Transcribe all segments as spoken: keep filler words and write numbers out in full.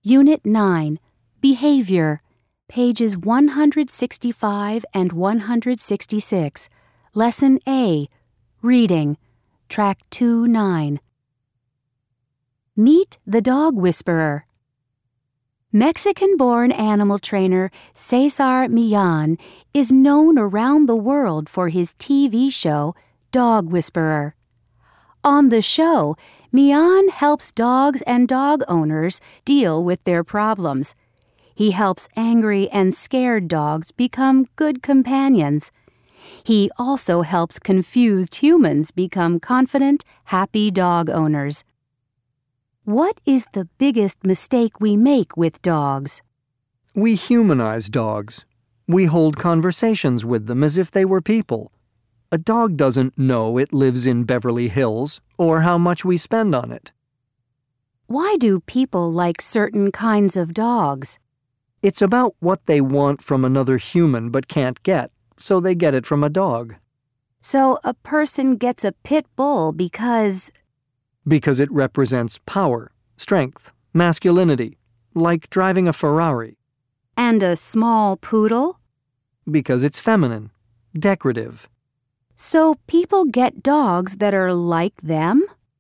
Unit nine, Behavior, pages one hundred sixty-five and one hundred sixty-six. Lesson A, Reading, Track two nine. Meet the Dog Whisperer. Mexican-born animal trainer Cesar Millan is known around the world for his T V show, Dog Whisperer. On the show, Millan helps dogs and dog owners deal with their problems. He helps angry and scared dogs become good companions. He also helps confused humans become confident, happy dog owners. What is the biggest mistake we make with dogs? We humanize dogs. We hold conversations with them as if they were people. A dog doesn't know it lives in Beverly Hills or how much we spend on it. Why do people like certain kinds of dogs? It's about what they want from another human but can't get, so they get it from a dog. So a person gets a pit bull because... Because it represents power, strength, masculinity, like driving a Ferrari. And a small poodle? Because it's feminine, decorative. So people get dogs that are like them?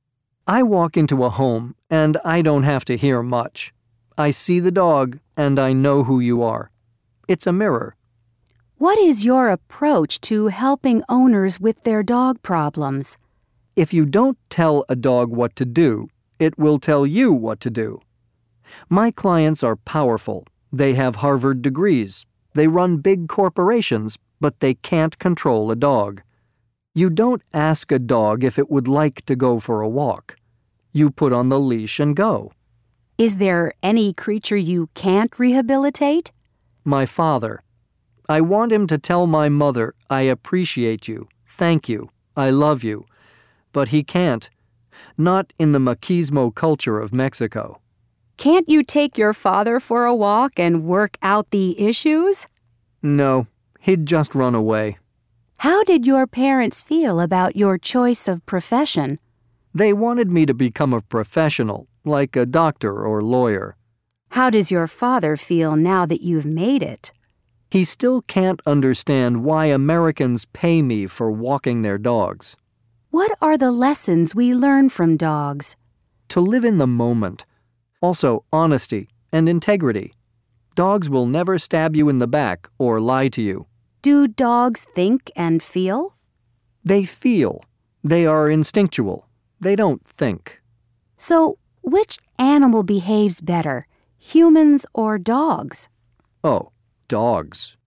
I walk into a home, and I don't have to hear much. I see the dog, and I know who you are. It's a mirror. What is your approach to helping owners with their dog problems? If you don't tell a dog what to do, it will tell you what to do. My clients are powerful. They have Harvard degrees. They run big corporations, but they can't control a dog. You don't ask a dog if it would like to go for a walk. You put on the leash and go. Is there any creature you can't rehabilitate? My father. I want him to tell my mother, I appreciate you, thank you, I love you. But he can't. Not in the machismo culture of Mexico. Can't you take your father for a walk and work out the issues? No, he'd just run away. How did your parents feel about your choice of profession? They wanted me to become a professional, like a doctor or lawyer. How does your father feel now that you've made it? He still can't understand why Americans pay me for walking their dogs. What are the lessons we learn from dogs? To live in the moment. Also, honesty and integrity. Dogs will never stab you in the back or lie to you. Do dogs think and feel? They feel. They are instinctual. They don't think. So, which animal behaves better, humans or dogs? Oh, dogs.